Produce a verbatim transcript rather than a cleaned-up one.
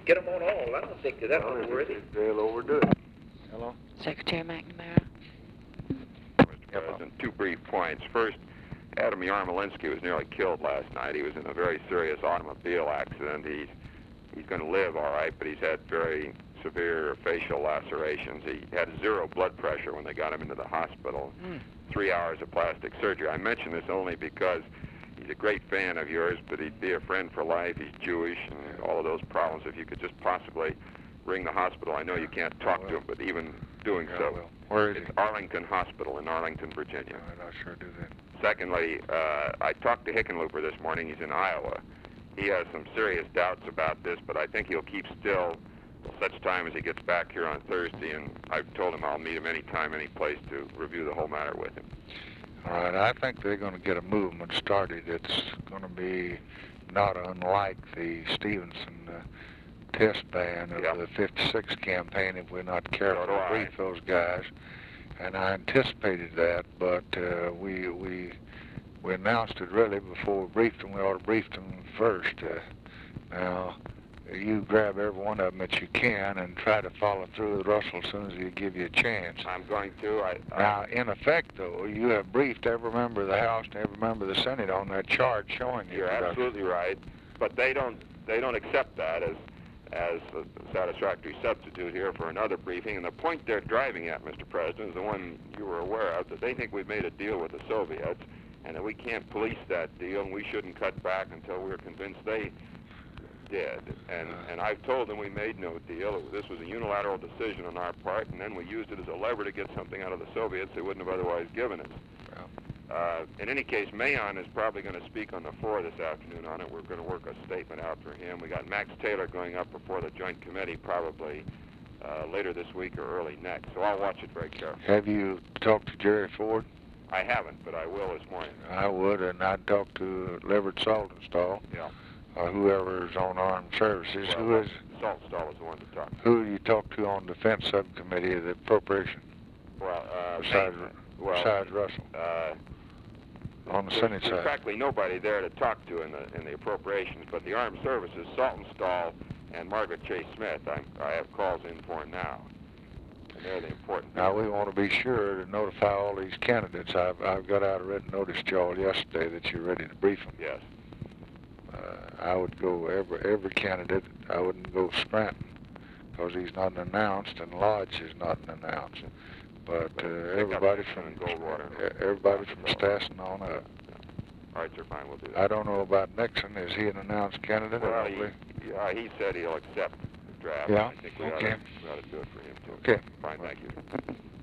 get them on all. I don't think that that's well, worthy. They'll overdo it. Hello? Secretary McNamara. Mister President, two brief points. First, Adam Yarmolinsky was nearly killed last night. He was in a very serious automobile accident. He's, he's going to live all right, but he's had very severe facial lacerations. He had zero blood pressure when they got him into the hospital. Mm. Three hours of plastic surgery. I mention this only because he's a great fan of yours, but he'd be a friend for life. He's Jewish and all of those problems. If you could just possibly ring the hospital. I know you can't talk to him, but even doing Yeah, so. Where is It's he? Arlington Hospital in Arlington, Virginia. All right, I'll sure do that. Secondly, uh, I talked to Hickenlooper this morning. He's in Iowa. He has some serious doubts about this, but I think he'll keep still such time as he gets back here on Thursday, and I've told him I'll meet him anytime, any place to review the whole matter with him. All right, I think they're going to get a movement started. It's going to be not unlike the Stevenson uh, test ban of Yeah. the fifty-six campaign if we're not careful So do to I. brief those guys. And I anticipated that, but uh, we we we announced it really before we briefed them. We ought to brief them first. Uh, now, you grab every one of them that you can and try to follow through with Russell as soon as he give you a chance. I'm going to. I, I, Now, in effect, though, you have briefed every member of the House and every member of the Senate on that chart showing you. You're production. absolutely right, but they don't they don't accept that as as a satisfactory substitute here for another briefing. And the point they're driving at, Mister President, is the one you were aware of, that they think we've made a deal with the Soviets and that we can't police that deal and we shouldn't cut back until we're convinced they did. And and I've told them we made no deal. This was a unilateral decision on our part, and then we used it as a lever to get something out of the Soviets they wouldn't have otherwise given us. Uh, in any case, Mahon is probably going to speak on the floor this afternoon on it. We're going to work a statement out for him. We got Max Taylor going up before the Joint Committee probably uh, later this week or early next. So I'll watch it very carefully. Have you talked to Jerry Ford? I haven't, but I will this morning. I would, and I'd talk to Leverett Saltonstall, Yeah. or whoever's on Armed Services. Well, who is Saltonstall is the one to talk to. who do you talk to on Defense Subcommittee of the Appropriation Well, uh, besides, Mahon- well, besides Russell uh, on the there's, Senate there's side? practically nobody there to talk to in the in the appropriations, but the Armed Services, Saltonstall and Margaret Chase Smith, I'm, I have calls in for now, and they're the important. Now, people. we want to be sure to notify all these candidates. I've, I've got out a written notice to y'all yesterday that you're ready to brief them. Yes. Uh, I would go every every candidate. I wouldn't go Scranton because he's not announced, and Lodge is not announced. But uh, everybody from Goldwater. everybody from Stassen on up. All right, sir, fine, we'll do that. I don't know about Nixon. Is he an announced candidate? I Well, don't he, believe- yeah, he said he'll accept the draft. Yeah? I think we, Okay. ought to, we ought to do it for him, too. Okay. Fine, thank you.